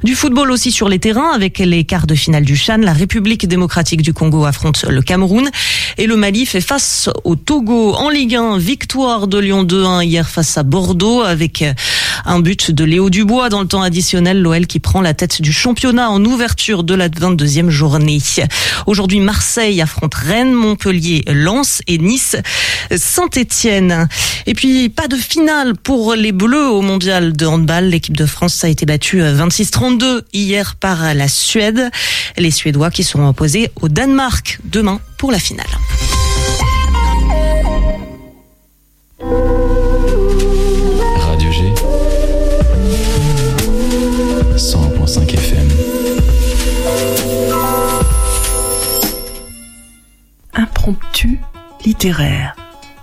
Du football aussi sur les terrains avec les quarts de finale du CHAN. La République démocratique du Congo affronte le Cameroun et le Mali fait face au Togo. En Ligue 1, victoire de Lyon 2-1 hier face à Bordeaux avec un but de Léo Dubois dans le temps additionnel. L'OL qui prend la tête du championnat en ouverture de la 22e journée. Aujourd'hui, Marseille affronte Rennes, Montpellier, Lens et Nice, Saint-Étienne. Et puis, pas de finale pour les Bleus au mondial de handball. L'équipe de France a été battue 26-32 hier par la Suède. Les Suédois qui seront opposés au Danemark demain pour la finale. Radio G 101.5 FM. Impromptu littéraire.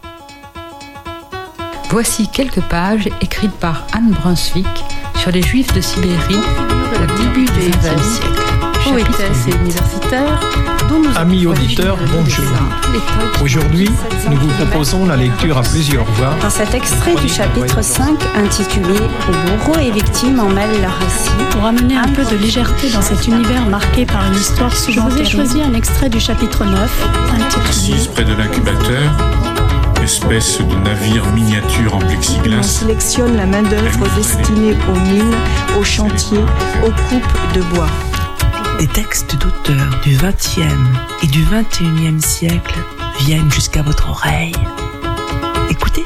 Voici quelques pages écrites par Anne Brunswick sur les Juifs de Sibérie au début du XXe siècle. Poétesse et universitaire, amis auditeurs, bonjour. Aujourd'hui, nous vous proposons la lecture à plusieurs voix. Dans cet extrait du chapitre 5 intitulé « Où bourreaux et victimes en mêlent leur récit », pour amener un peu de légèreté dans cet univers marqué par une histoire souvent terrible, je vous ai choisi un extrait du chapitre 9 intitulé Assise près de l'incubateur, espèce de navire miniature en plexiglas. On sélectionne la main-d'œuvre destinée aux mines, aux chantiers, aux coupes de bois. Des textes d'auteurs du XXe et du XXIe siècle viennent jusqu'à votre oreille. Écoutez.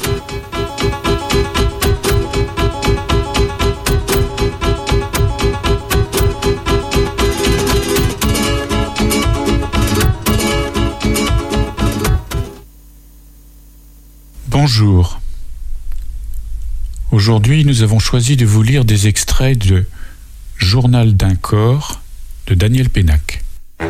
Bonjour. Aujourd'hui, nous avons choisi de vous lire des extraits de Journal d'un corps de Daniel Pénac.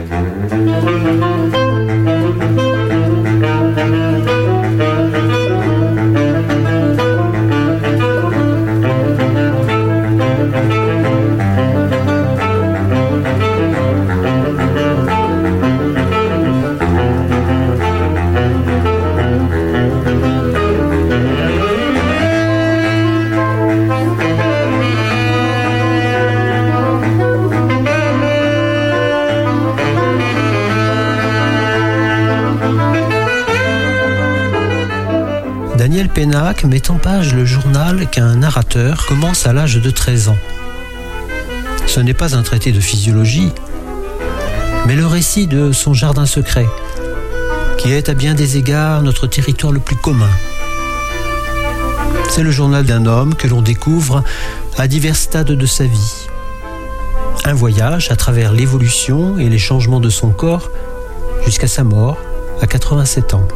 Daniel Pénac met en page le journal qu'un narrateur commence à l'âge de 13 ans. Ce n'est pas un traité de physiologie, mais le récit de son jardin secret, qui est à bien des égards notre territoire le plus commun. C'est le journal d'un homme que l'on découvre à divers stades de sa vie. Un voyage à travers l'évolution et les changements de son corps jusqu'à sa mort à 87 ans.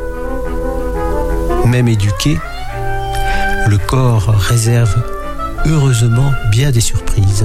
Même éduqué, le corps réserve heureusement bien des surprises.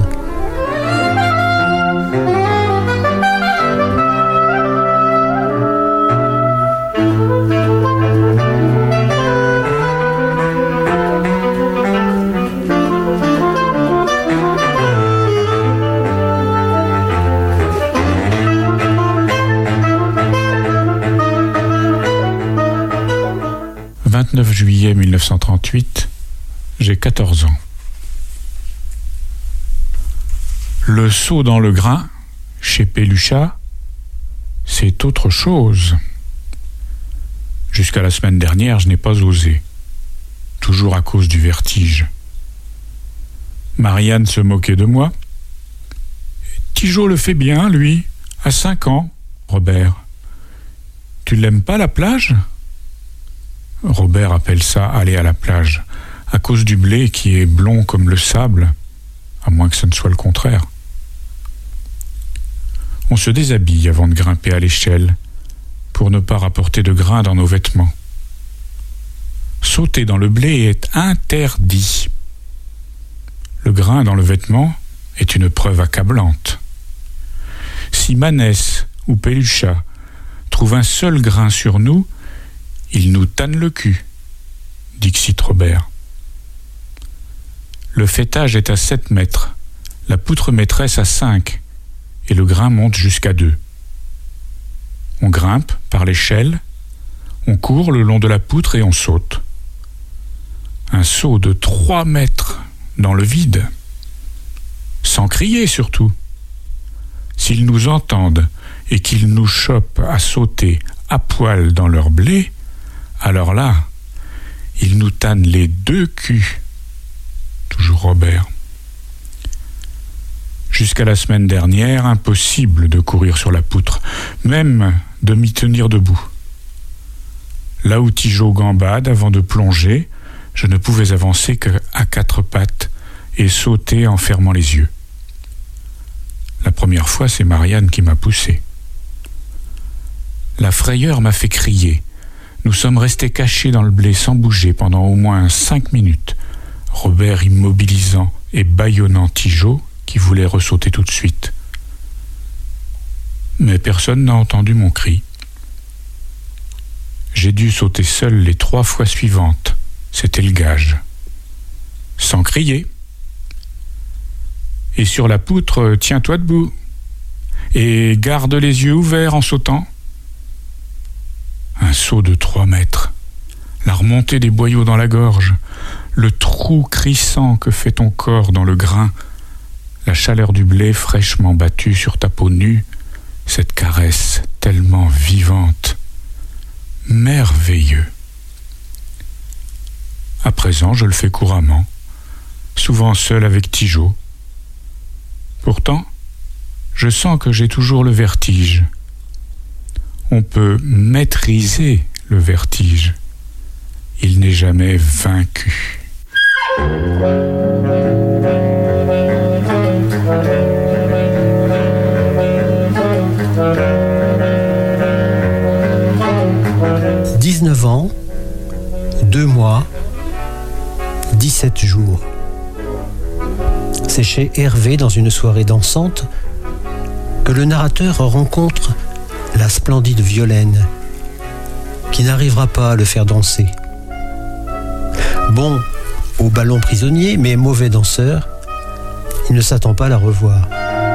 « 29 juillet 1938, j'ai 14 ans. Le saut dans le grain, chez Péluchat, c'est autre chose. Jusqu'à la semaine dernière, je n'ai pas osé, toujours à cause du vertige. Marianne se moquait de moi. Tigeot le fait bien, lui, à 5 ans, Robert. Tu l'aimes pas, la plage ? Robert appelle ça aller à la plage, à cause du blé qui est blond comme le sable, à moins que ce ne soit le contraire. On se déshabille avant de grimper à l'échelle, pour ne pas rapporter de grains dans nos vêtements. Sauter dans le blé est interdit. Le grain dans le vêtement est une preuve accablante. Si Manès ou Péluchat trouvent un seul grain sur nous, il nous tanne le cul, dixit Robert. Le fêtage est à 7 mètres, la poutre maîtresse à 5, et le grain monte jusqu'à 2. On grimpe par l'échelle, on court le long de la poutre et on saute. Un saut de 3 mètres dans le vide. sans crier surtout. S'ils nous entendent et qu'ils nous chopent à sauter à poil dans leur blé, alors là, ils nous tannent les deux culs. Toujours Robert. Jusqu'à la semaine dernière, impossible de courir sur la poutre, même de m'y tenir debout. Là où Tigeau gambade avant de plonger, je ne pouvais avancer qu'à quatre pattes et sauter en fermant les yeux. La première fois, c'est Marianne qui m'a poussé. La frayeur m'a fait crier. Nous sommes restés cachés dans le blé sans bouger pendant au moins 5 minutes, Robert immobilisant et bâillonnant Tigeau qui voulait ressauter tout de suite. Mais personne n'a entendu mon cri. J'ai dû sauter seul les 3 fois suivantes, c'était le gage. Sans crier. Et sur la poutre, tiens-toi debout. Et garde les yeux ouverts en sautant. Un saut de 3 mètres. La remontée des boyaux dans la gorge. Le trou crissant que fait ton corps dans le grain. La chaleur du blé fraîchement battu sur ta peau nue. Cette caresse tellement vivante. Merveilleux. À présent, je le fais couramment. Souvent seul avec Tigeau. Pourtant, je sens que j'ai toujours le vertige. On peut maîtriser le vertige. Il n'est jamais vaincu. « 19 ans, 2 mois, 17 jours. » C'est chez Hervé, dans une soirée dansante, que le narrateur rencontre la splendide Violaine, qui n'arrivera pas à le faire danser. Bon au ballon prisonnier, mais mauvais danseur, il ne s'attend pas à la revoir.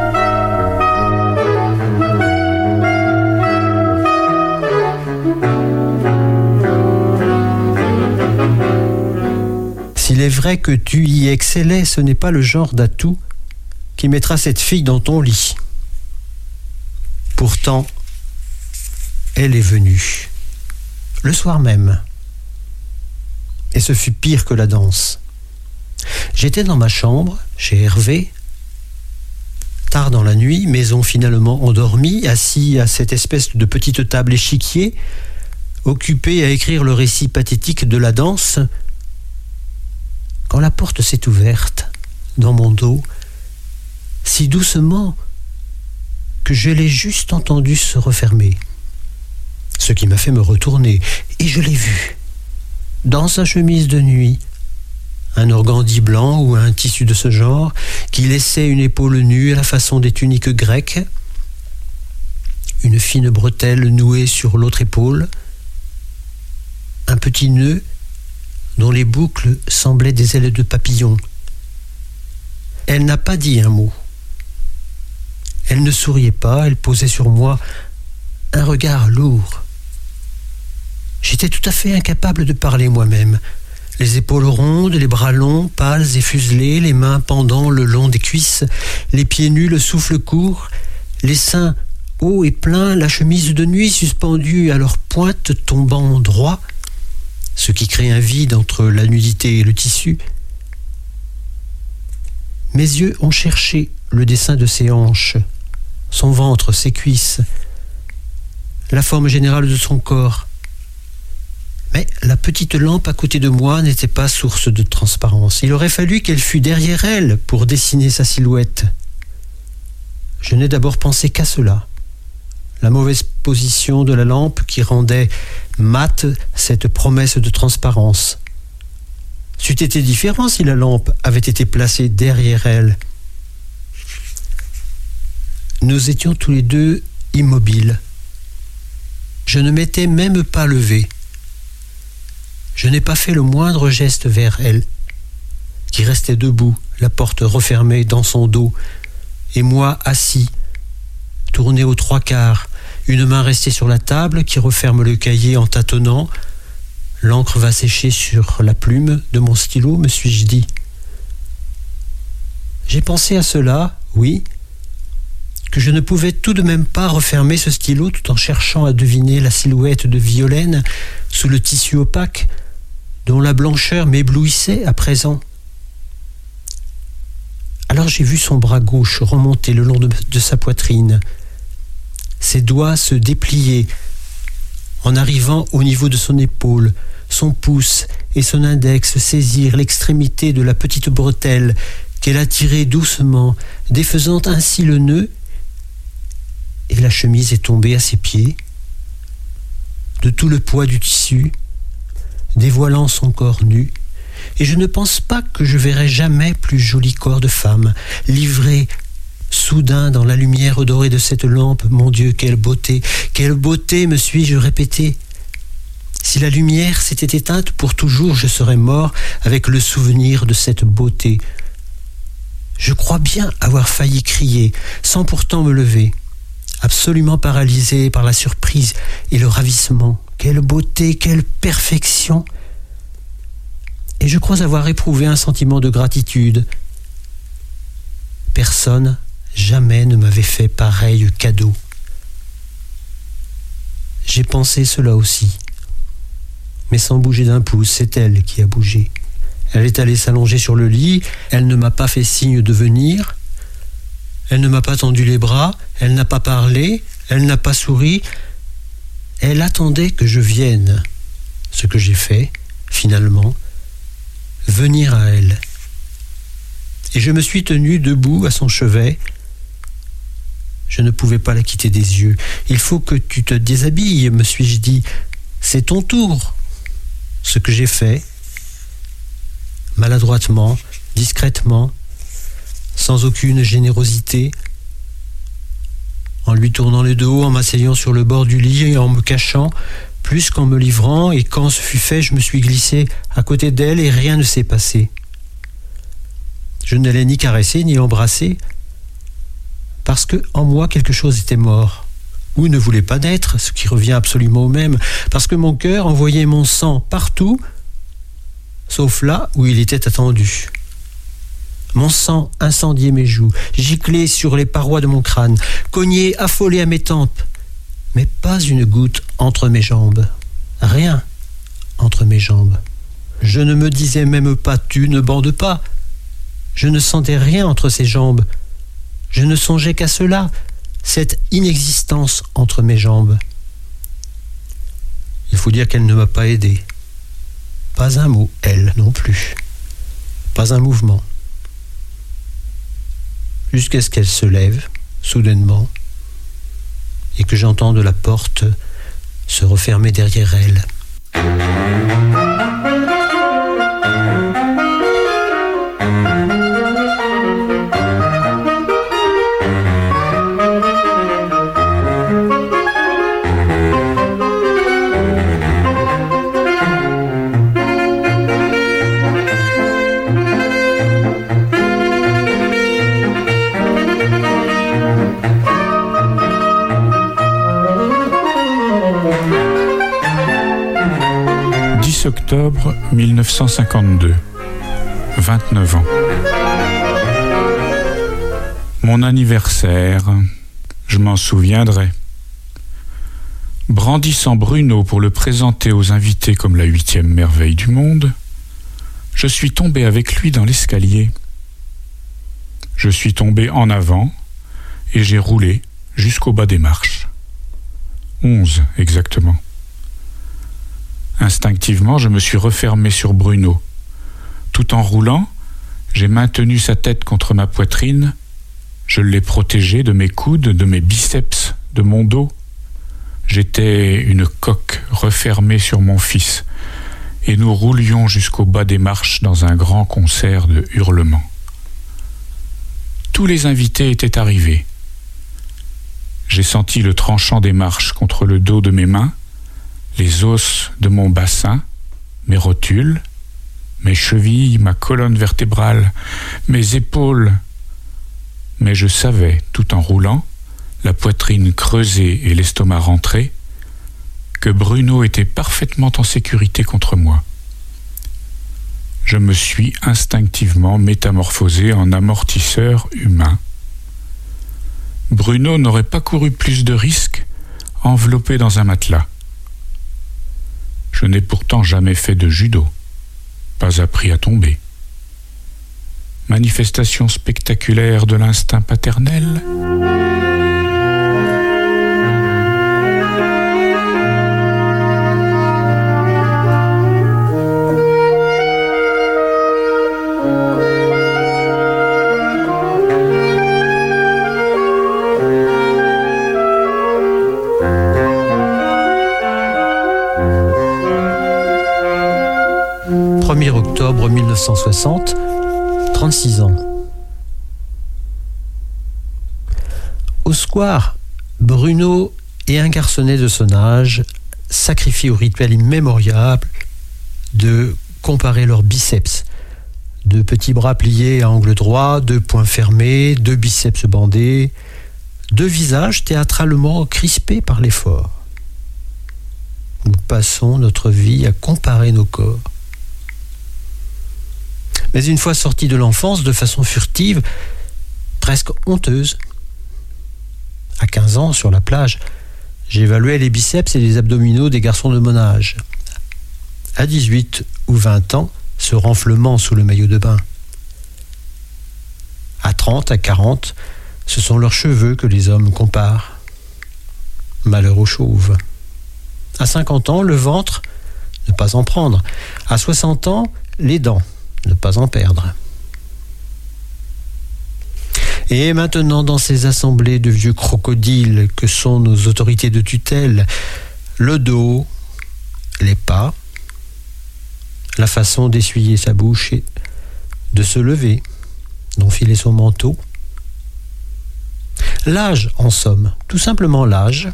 S'il est vrai que tu y excellais, ce n'est pas le genre d'atout qui mettra cette fille dans ton lit. Pourtant, elle est venue, le soir même. Et ce fut pire que la danse. J'étais dans ma chambre, chez Hervé, tard dans la nuit, maison finalement endormie, assis à cette espèce de petite table échiquier, occupé à écrire le récit pathétique de la danse, quand la porte s'est ouverte, dans mon dos, si doucement que je l'ai juste entendu se refermer. Ce qui m'a fait me retourner, et je l'ai vu, dans sa chemise de nuit, un organdi blanc ou un tissu de ce genre, qui laissait une épaule nue à la façon des tuniques grecques, une fine bretelle nouée sur l'autre épaule, un petit nœud dont les boucles semblaient des ailes de papillon. Elle n'a pas dit un mot. Elle ne souriait pas, elle posait sur moi un regard lourd. J'étais tout à fait incapable de parler moi-même. Les épaules rondes, les bras longs, pâles et fuselés, les mains pendant le long des cuisses, les pieds nus, le souffle court, les seins hauts et pleins, la chemise de nuit suspendue à leur pointe tombant droit, ce qui crée un vide entre la nudité et le tissu. Mes yeux ont cherché le dessin de ses hanches, son ventre, ses cuisses, la forme générale de son corps. Mais la petite lampe à côté de moi n'était pas source de transparence. Il aurait fallu qu'elle fût derrière elle pour dessiner sa silhouette. Je n'ai d'abord pensé qu'à cela. La mauvaise position de la lampe qui rendait mate cette promesse de transparence. C'eût été différent si la lampe avait été placée derrière elle. Nous étions tous les deux immobiles. Je ne m'étais même pas levé. Je n'ai pas fait le moindre geste vers elle, qui restait debout, la porte refermée dans son dos, et moi assis, tourné aux 3/4, une main restée sur la table qui referme le cahier en tâtonnant. L'encre va sécher sur la plume de mon stylo, me suis-je dit. J'ai pensé à cela, oui, que je ne pouvais tout de même pas refermer ce stylo tout en cherchant à deviner la silhouette de Violaine sous le tissu opaque dont la blancheur m'éblouissait à présent. Alors j'ai vu son bras gauche remonter le long de sa poitrine, ses doigts se déplier en arrivant au niveau de son épaule, son pouce et son index saisir l'extrémité de la petite bretelle qu'elle a tirée doucement, défaisant ainsi le nœud, et la chemise est tombée à ses pieds, de tout le poids du tissu, dévoilant son corps nu, et je ne pense pas que je verrai jamais plus joli corps de femme, livré soudain dans la lumière dorée de cette lampe. Mon Dieu, quelle beauté, me suis-je répété. Si la lumière s'était éteinte pour toujours, je serais mort avec le souvenir de cette beauté. Je crois bien avoir failli crier, sans pourtant me lever, absolument paralysé par la surprise et le ravissement. Quelle beauté, quelle perfection! Et je crois avoir éprouvé un sentiment de gratitude. Personne jamais ne m'avait fait pareil cadeau. J'ai pensé cela aussi. Mais sans bouger d'un pouce, c'est elle qui a bougé. Elle est allée s'allonger sur le lit, elle ne m'a pas fait signe de venir, elle ne m'a pas tendu les bras, elle n'a pas parlé, elle n'a pas souri. Elle attendait que je vienne, ce que j'ai fait, finalement, venir à elle. Et je me suis tenu debout à son chevet. Je ne pouvais pas la quitter des yeux. Il faut que tu te déshabilles, me suis-je dit. C'est ton tour. Ce que j'ai fait, maladroitement, discrètement, sans aucune générosité, en lui tournant le dos, en m'asseyant sur le bord du lit et en me cachant, plus qu'en me livrant, et quand ce fut fait, je me suis glissé à côté d'elle et rien ne s'est passé. Je ne l'ai ni caressée ni embrassée, parce que en moi quelque chose était mort, ou ne voulait pas naître, ce qui revient absolument au même, parce que mon cœur envoyait mon sang partout, sauf là où il était attendu. Mon sang incendiait mes joues, giclait sur les parois de mon crâne, cognait affolé à mes tempes, mais pas une goutte entre mes jambes. Rien entre mes jambes. Je ne me disais même pas « tu ne bandes pas ». Je ne sentais rien entre ses jambes. Je ne songeais qu'à cela, cette inexistence entre mes jambes. Il faut dire qu'elle ne m'a pas aidé. Pas un mot, elle non plus. Pas un mouvement. Jusqu'à ce qu'elle se lève, soudainement, et que j'entende la porte se refermer derrière elle. Octobre 1952, 29 ans. Mon anniversaire, je m'en souviendrai. Brandissant Bruno pour le présenter aux invités comme la 8e merveille du monde, je suis tombé avec lui dans l'escalier. Je suis tombé en avant et j'ai roulé jusqu'au bas des marches. 11 exactement. Instinctivement, je me suis refermé sur Bruno. Tout en roulant, j'ai maintenu sa tête contre ma poitrine. Je l'ai protégé de mes coudes, de mes biceps, de mon dos. J'étais une coque refermée sur mon fils, et nous roulions jusqu'au bas des marches dans un grand concert de hurlements. Tous les invités étaient arrivés. J'ai senti le tranchant des marches contre le dos de mes mains, les os de mon bassin, mes rotules, mes chevilles, ma colonne vertébrale, mes épaules. Mais je savais, tout en roulant, la poitrine creusée et l'estomac rentré, que Bruno était parfaitement en sécurité contre moi. je me suis instinctivement métamorphosé en amortisseur humain. Bruno n'aurait pas couru plus de risques enveloppé dans un matelas. Je n'ai pourtant jamais fait de judo, pas appris à tomber. Manifestation spectaculaire de l'instinct paternel. Octobre 1960, 36 ans. Au square, Bruno et un garçonnet de son âge sacrifient au rituel immémorial de comparer leurs biceps. 2 petits bras pliés à angle droit, 2 poings fermés, 2 biceps bandés, 2 visages théâtralement crispés par l'effort. Nous passons notre vie à comparer nos corps. Mais une fois sorti de l'enfance, de façon furtive, presque honteuse. À 15 ans, sur la plage, j'évaluais les biceps et les abdominaux des garçons de mon âge. À 18 ou 20 ans, ce renflement sous le maillot de bain. À 30, à 40, ce sont leurs cheveux que les hommes comparent. Malheur aux chauves. À 50 ans, le ventre, ne pas en prendre. À 60 ans, les dents, ne pas en perdre. Et maintenant, dans ces assemblées de vieux crocodiles que sont nos autorités de tutelle, le dos, les pas, la façon d'essuyer sa bouche et de se lever, d'enfiler son manteau. L'âge, en somme, tout simplement l'âge.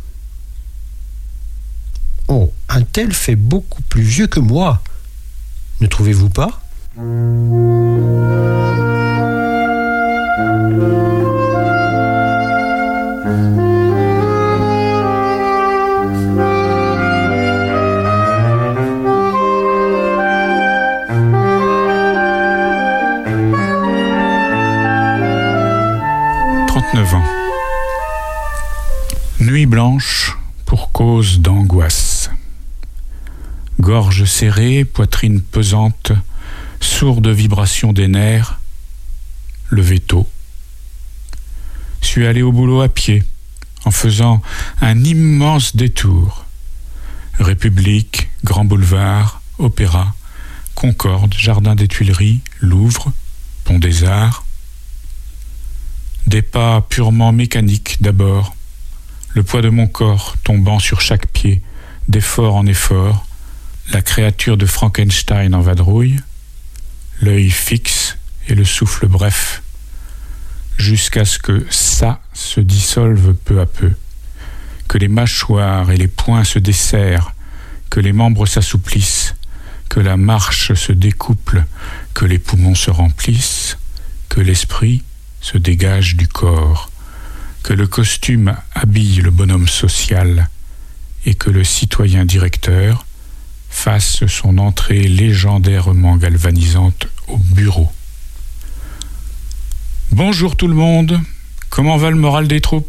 Oh, un tel fait beaucoup plus vieux que moi, ne trouvez-vous pas ? Nuit blanche pour cause d'angoisse. Gorge serrée, poitrine pesante, sourde vibration des nerfs, levé tôt. Suis allé au boulot à pied, en faisant un immense détour. République, Grand Boulevard, Opéra, Concorde, Jardin des Tuileries, Louvre, Pont des Arts. Des pas purement mécaniques d'abord, le poids de mon corps tombant sur chaque pied, d'effort en effort, la créature de Frankenstein en vadrouille, l'œil fixe et le souffle bref, jusqu'à ce que ça se dissolve peu à peu, que les mâchoires et les poings se desserrent, que les membres s'assouplissent, que la marche se découple, que les poumons se remplissent, que l'esprit se dégage du corps, que le costume habille le bonhomme social et que le citoyen directeur fasse son entrée légendairement galvanisante au bureau. Bonjour tout le monde, comment va le moral des troupes ?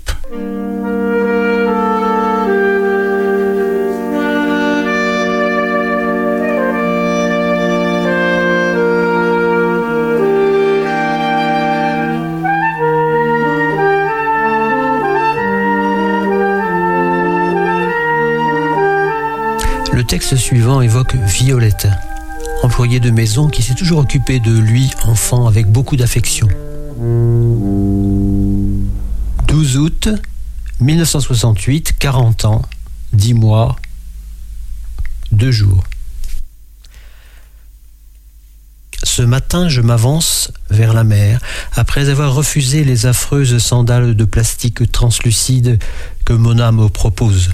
Le texte suivant évoque Violette, employée de maison qui s'est toujours occupée de lui, enfant, avec beaucoup d'affection. 12 août 1968, 40 ans, 10 mois, 2 jours. Ce matin, je m'avance vers la mer, après avoir refusé les affreuses sandales de plastique translucide que Mona me propose.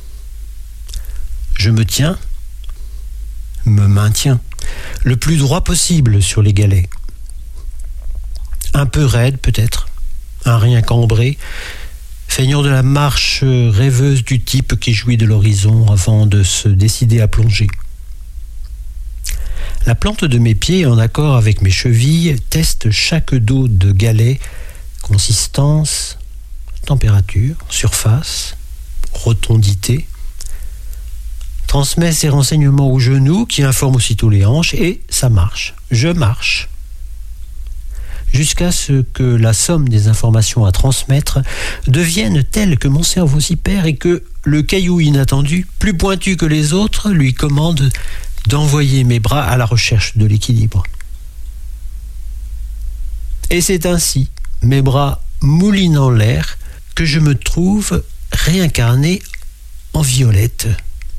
Je me maintiens, le plus droit possible sur les galets. Un peu raide peut-être, un rien cambré, feignant de la marche rêveuse du type qui jouit de l'horizon avant de se décider à plonger. La plante de mes pieds, en accord avec mes chevilles, teste chaque dos de galet, consistance, température, surface, rotondité, transmet ses renseignements aux genoux qui informent aussitôt les hanches et ça marche. Je marche. Jusqu'à ce que la somme des informations à transmettre devienne telle que mon cerveau s'y perd et que le caillou inattendu, plus pointu que les autres, lui commande d'envoyer mes bras à la recherche de l'équilibre. Et c'est ainsi, mes bras moulinant l'air, que je me trouve réincarné en Violette.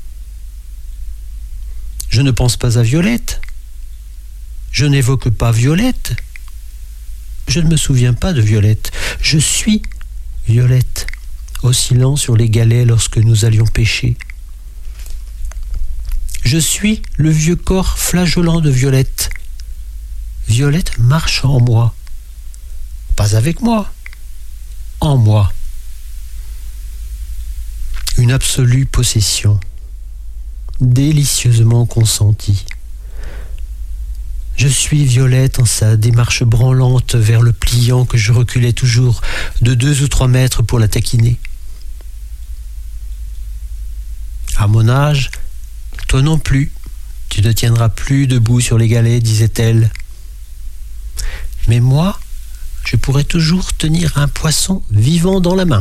Je ne pense pas à Violette. Je n'évoque pas Violette. Je ne me souviens pas de Violette. Je suis Violette, oscillant sur les galets lorsque nous allions pêcher. Je suis le vieux corps flageolant de Violette. Violette marche en moi. Pas avec moi, en moi. Une absolue possession, délicieusement consentie. Je suis Violette en sa démarche branlante vers le pliant que je reculais toujours de 2 ou 3 mètres pour la taquiner. À mon âge, toi non plus, tu ne tiendras plus debout sur les galets, disait-elle. Mais moi, je pourrais toujours tenir un poisson vivant dans la main.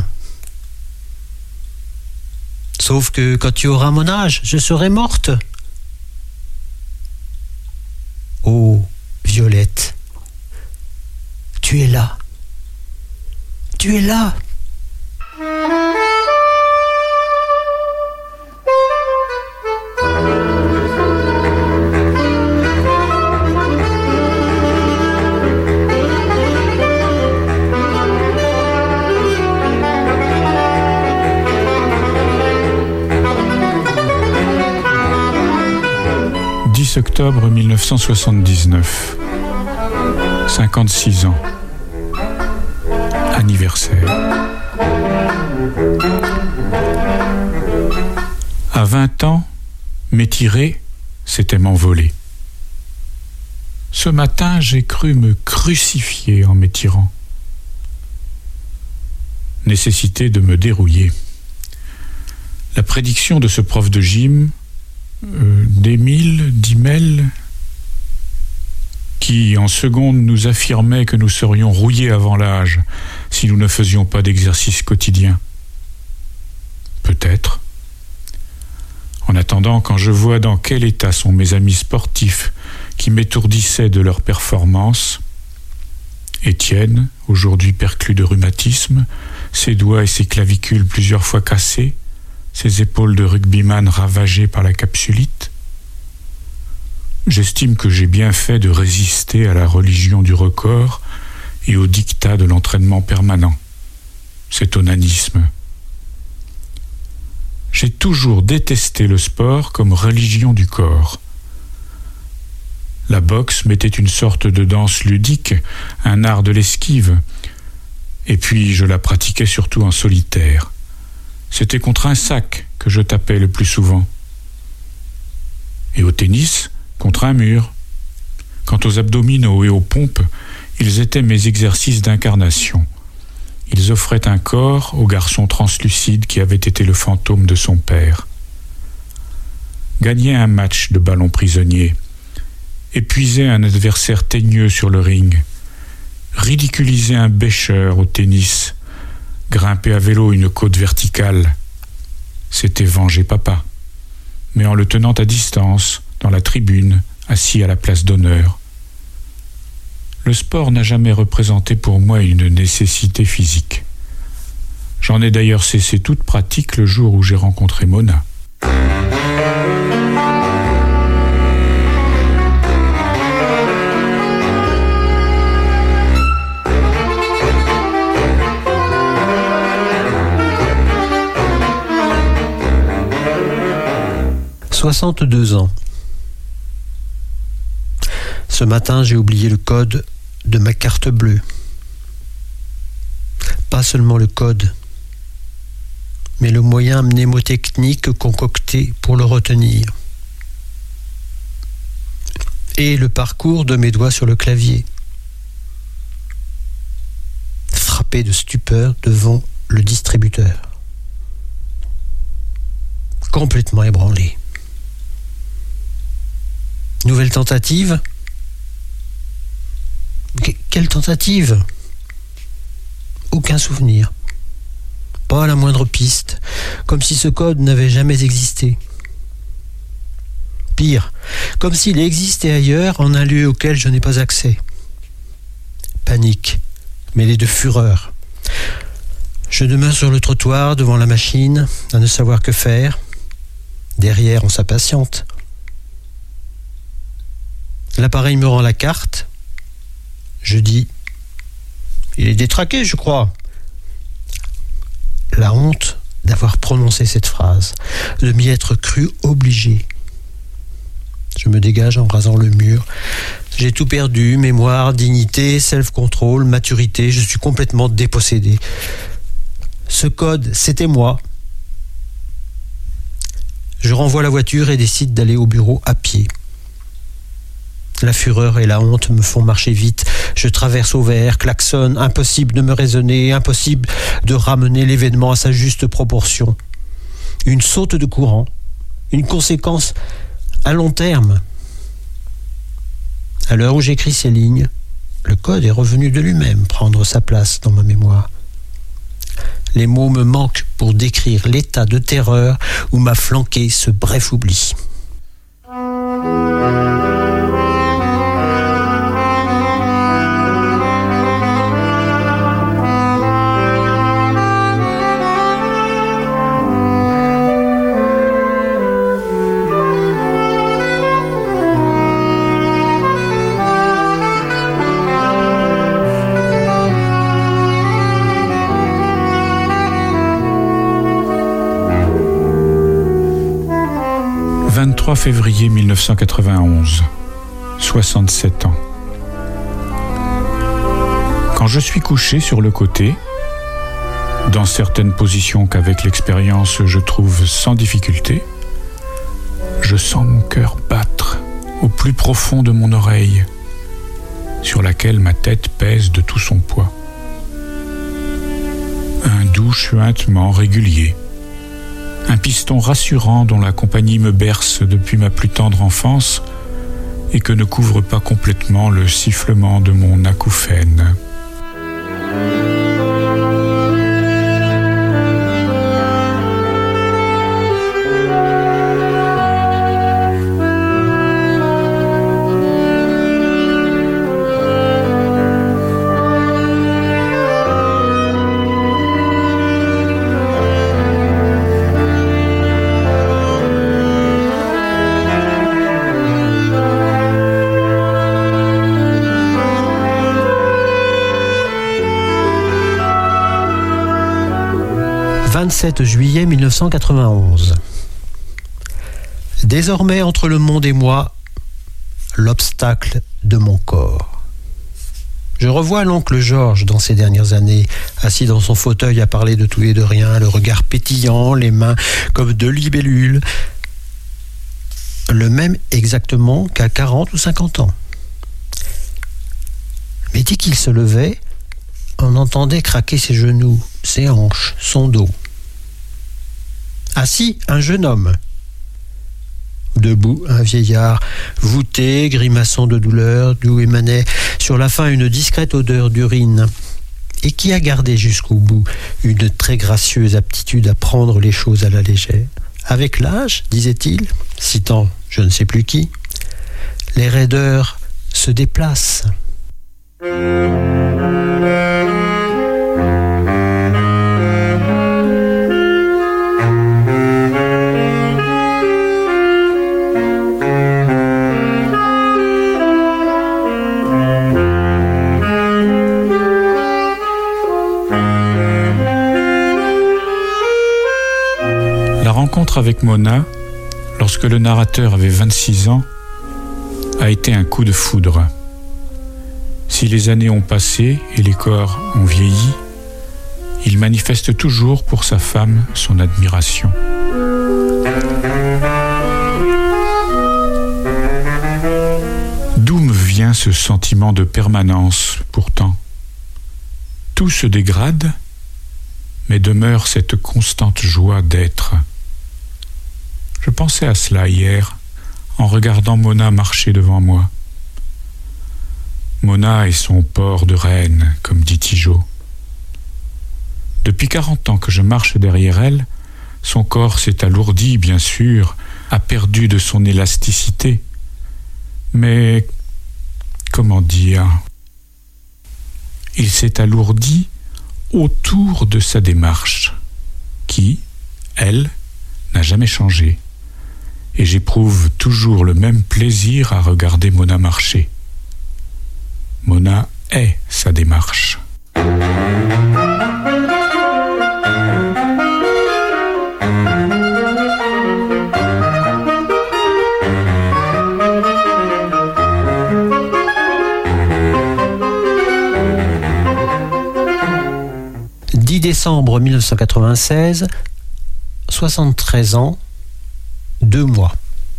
Sauf que quand tu auras mon âge, je serai morte. Oh, Violette, tu es là. Tu es là. 10 octobre 1979. 56 ans. Anniversaire. À 20 ans, m'étirer, c'était m'envoler. Ce matin, j'ai cru me crucifier en m'étirant. Nécessité de me dérouiller. La prédiction de ce prof de gym, d'Émile Dimel, qui en seconde nous affirmait que nous serions rouillés avant l'âge si nous ne faisions pas d'exercice quotidien. Peut-être. En attendant, quand je vois dans quel état sont mes amis sportifs qui m'étourdissaient de leur performance, Étienne, aujourd'hui perclus de rhumatisme, ses doigts et ses clavicules plusieurs fois cassés, ses épaules de rugbyman ravagées par la capsulite, j'estime que j'ai bien fait de résister à la religion du record et au diktat de l'entraînement permanent, cet onanisme. J'ai toujours détesté le sport comme religion du corps. La boxe m'était une sorte de danse ludique, un art de l'esquive, et puis je la pratiquais surtout en solitaire. C'était contre un sac que je tapais le plus souvent. Et au tennis, contre un mur. Quant aux abdominaux et aux pompes, ils étaient mes exercices d'incarnation. Ils offraient un corps au garçon translucide qui avait été le fantôme de son père. Gagner un match de ballon prisonnier, épuiser un adversaire teigneux sur le ring, ridiculiser un bêcheur au tennis, grimper à vélo une côte verticale, c'était venger papa, mais en le tenant à distance, dans la tribune, assis à la place d'honneur. Le sport n'a jamais représenté pour moi une nécessité physique. J'en ai d'ailleurs cessé toute pratique le jour où j'ai rencontré Mona. « 62 ans. Ce matin, j'ai oublié le code de ma carte bleue. Pas seulement le code, mais le moyen mnémotechnique concocté pour le retenir. et le parcours de mes doigts sur le clavier. Frappé de stupeur devant le distributeur. Complètement ébranlé. Nouvelle tentative ? Quelle tentative ? Aucun souvenir. Pas la moindre piste. Comme si ce code n'avait jamais existé. Pire, comme s'il existait ailleurs, en un lieu auquel je n'ai pas accès. Panique, mêlée de fureur. Je demeure sur le trottoir, devant la machine, à ne savoir que faire. Derrière, on s'impatiente. L'appareil me rend la carte. Je dis « Il est détraqué, je crois ». La honte d'avoir prononcé cette phrase, de m'y être cru obligé. Je me dégage en rasant le mur. J'ai tout perdu, mémoire, dignité, self-control, maturité. Je suis complètement dépossédé. Ce code, c'était moi. Je renvoie la voiture et décide d'aller au bureau à pied. La fureur et la honte me font marcher vite. Je traverse au vert, klaxonne, impossible de me raisonner, impossible de ramener l'événement à sa juste proportion. Une saute de courant, une conséquence à long terme. À l'heure où j'écris ces lignes, le code est revenu de lui-même prendre sa place dans ma mémoire. Les mots me manquent pour décrire l'état de terreur où m'a flanqué ce bref oubli. « 23 février 1991, 67 ans. Quand je suis couché sur le côté, dans certaines positions qu'avec l'expérience je trouve sans difficulté, je sens mon cœur battre au plus profond de mon oreille, sur laquelle ma tête pèse de tout son poids. Un doux chuintement régulier, un piston rassurant dont la compagnie me berce depuis ma plus tendre enfance et que ne couvre pas complètement le sifflement de mon acouphène. « 27 juillet 1991. Désormais, entre le monde et moi, l'obstacle de mon corps. Je revois l'oncle Georges dans ces dernières années, assis dans son fauteuil à parler de tout et de rien, le regard pétillant, les mains comme deux libellules. Le même exactement qu'à 40 ou 50 ans. Mais dès qu'il se levait, on entendait craquer ses genoux, ses hanches, son dos. Assis, un jeune homme. Debout, un vieillard, voûté, grimaçant de douleur, d'où émanait sur la fin une discrète odeur d'urine, et qui a gardé jusqu'au bout une très gracieuse aptitude à prendre les choses à la légère. Avec l'âge, disait-il, citant je ne sais plus qui, les raideurs se déplacent. La rencontre avec Mona, lorsque le narrateur avait 26 ans, a été un coup de foudre. Si les années ont passé et les corps ont vieilli, il manifeste toujours pour sa femme son admiration. vient ce sentiment de permanence, pourtant? Tout se dégrade, mais demeure cette constante joie d'être. Je pensais à cela hier, en regardant Mona marcher devant moi. Mona et son port de reine, comme dit Tigeau. Depuis 40 ans que je marche derrière elle, son corps s'est alourdi, bien sûr, a perdu de son élasticité. Mais, comment dire, il s'est alourdi autour de sa démarche, qui, elle, n'a jamais changé. Et j'éprouve toujours le même plaisir à regarder Mona marcher. Mona est sa démarche. « 10 décembre 1996, 73 ans, 2 mois.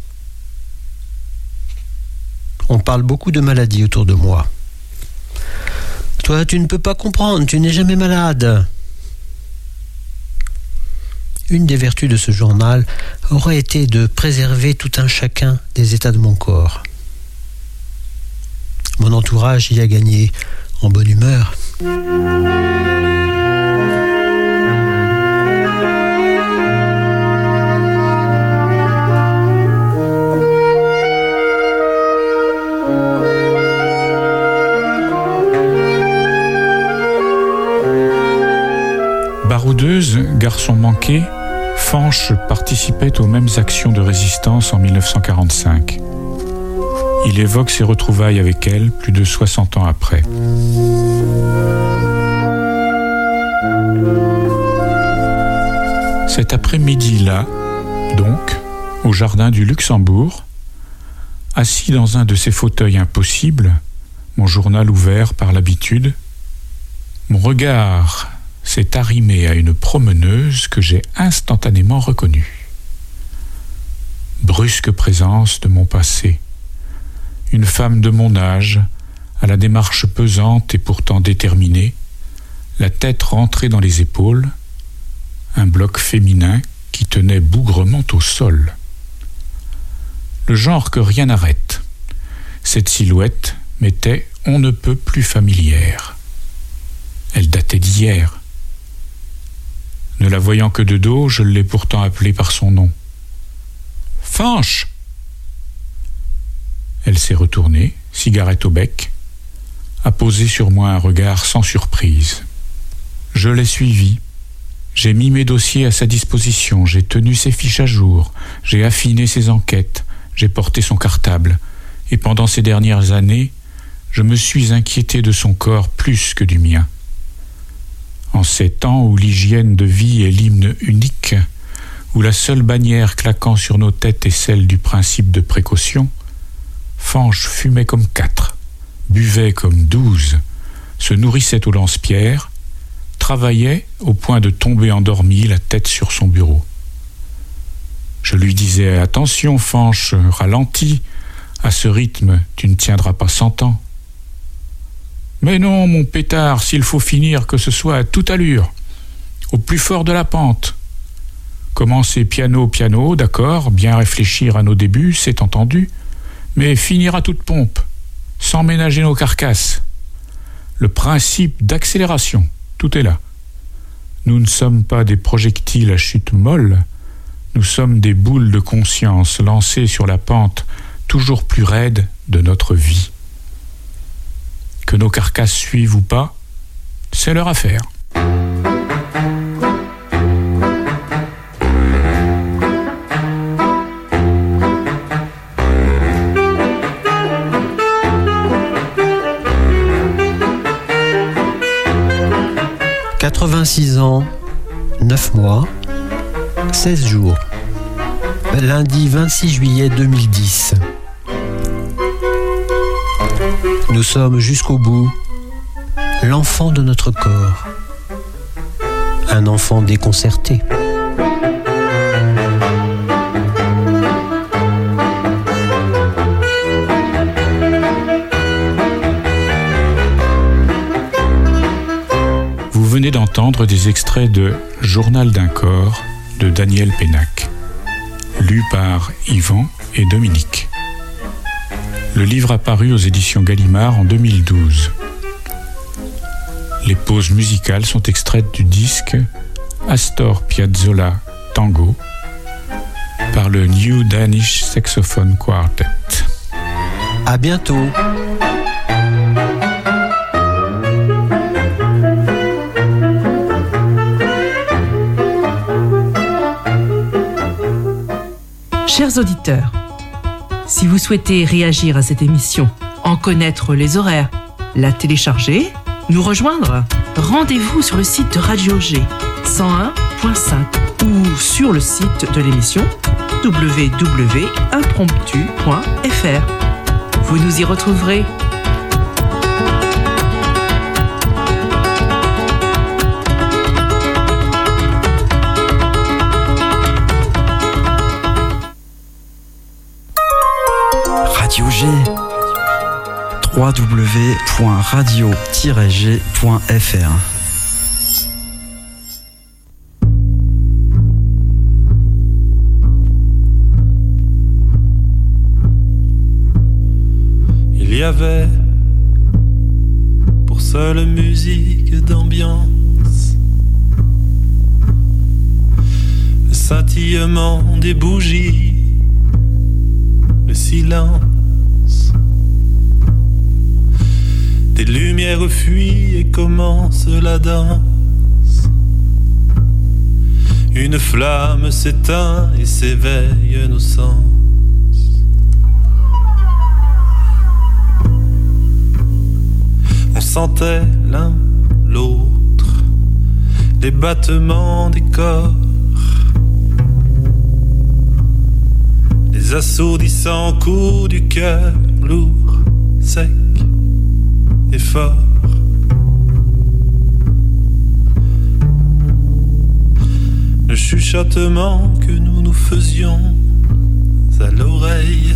On parle beaucoup de maladies autour de moi. Toi, tu ne peux pas comprendre, tu n'es jamais malade. » Une des vertus de ce journal aurait été de préserver tout un chacun des états de mon corps. Mon entourage y a gagné en bonne humeur. Baroudeuse, garçon manqué, Fanche participait aux mêmes actions de résistance en 1945. Il évoque ses retrouvailles avec elle plus de 60 ans après. Cet après-midi-là, donc, au jardin du Luxembourg, assis dans un de ces fauteuils impossibles, mon journal ouvert par l'habitude, mon regard s'est arrimé à une promeneuse que j'ai instantanément reconnue. Brusque présence de mon passé. Une femme de mon âge, à la démarche pesante et pourtant déterminée, la tête rentrée dans les épaules, un bloc féminin qui tenait bougrement au sol. Le genre que rien n'arrête. Cette silhouette m'était on ne peut plus familière. Elle datait d'hier. Ne la voyant que de dos, je l'ai pourtant appelée par son nom. « Fanche !» Elle s'est retournée, cigarette au bec, a posé sur moi un regard sans surprise. Je l'ai suivie. J'ai mis mes dossiers à sa disposition, j'ai tenu ses fiches à jour, j'ai affiné ses enquêtes, j'ai porté son cartable. Et pendant ces dernières années, je me suis inquiété de son corps plus que du mien. En ces temps où l'hygiène de vie est l'hymne unique, où la seule bannière claquant sur nos têtes est celle du principe de précaution, Fanche fumait comme 4, buvait comme 12, se nourrissait au lance-pierre, travaillait au point de tomber endormi, la tête sur son bureau. Je lui disais « Attention, Fanche, ralentis, à ce rythme, tu ne tiendras pas 100 ans. » Mais non, mon pétard, s'il faut finir, que ce soit à toute allure, au plus fort de la pente. Commencer piano, d'accord, bien réfléchir à nos débuts, c'est entendu, mais finir à toute pompe, sans ménager nos carcasses. Le principe d'accélération, tout est là. Nous ne sommes pas des projectiles à chute molle, nous sommes des boules de conscience lancées sur la pente toujours plus raide de notre vie. Que nos carcasses suivent ou pas, c'est leur affaire. « 86 ans, 9 mois, 16 jours. Lundi 26 juillet 2010. Nous sommes jusqu'au bout l'enfant de notre corps. Un enfant déconcerté. d'entendre des extraits de Journal d'un corps de Daniel Pénac, lu par Yvan et Dominique. Le livre a paru aux éditions Gallimard en 2012. Les pauses musicales sont extraites du disque Astor Piazzolla Tango par le New Danish Saxophone Quartet. À bientôt. Chers auditeurs, si vous souhaitez réagir à cette émission, en connaître les horaires, la télécharger, nous rejoindre, rendez-vous sur le site de Radio G 101.5 ou sur le site de l'émission www.impromptu.fr. Vous nous y retrouverez. Radio G. www.radio-g.fr. Il y avait pour seule musique d'ambiance le scintillement des bougies, le silence des lumières fuient et commence la danse. Une flamme s'éteint et s'éveille nos sens. On sentait l'un l'autre les battements des corps, les assourdissants coups du cœur lourd, sec et fort. Le chuchotement que nous nous faisions à l'oreille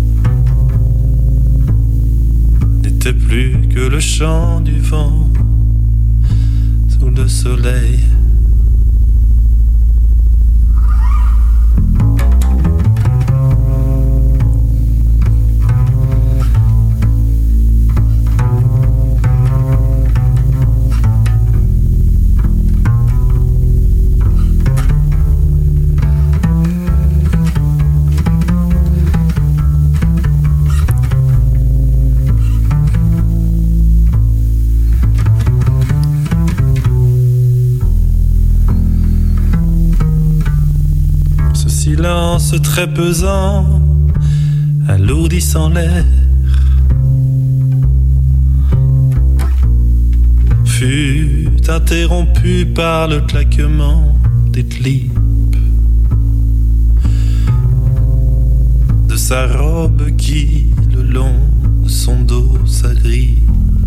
n'était plus que le chant du vent sous le soleil. Silence très pesant, alourdissant l'air, fut interrompu par le claquement des clips de sa robe qui, le long de son dos, s'agrippe.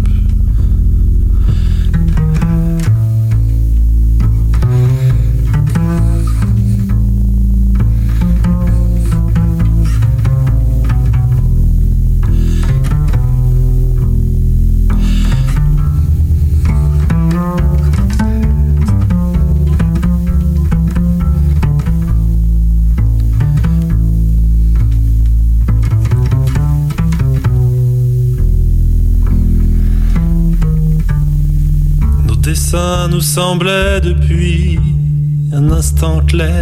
Ça nous semblait depuis un instant clair.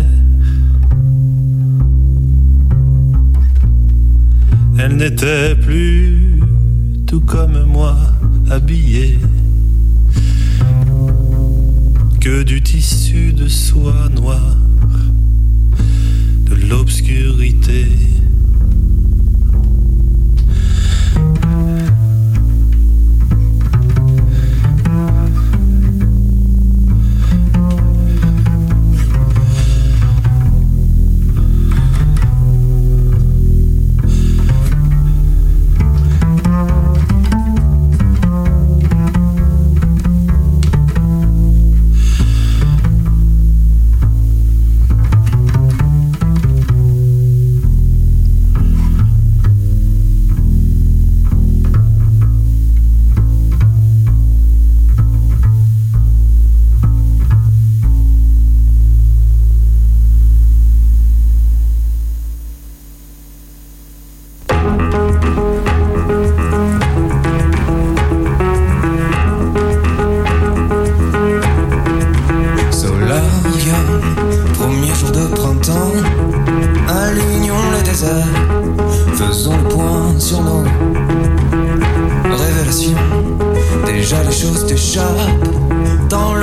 Elle n'était plus, tout comme moi, habillée que du tissu de soie noire, de l'obscurité. sur nos révélations. Déjà les choses t'échappent dans le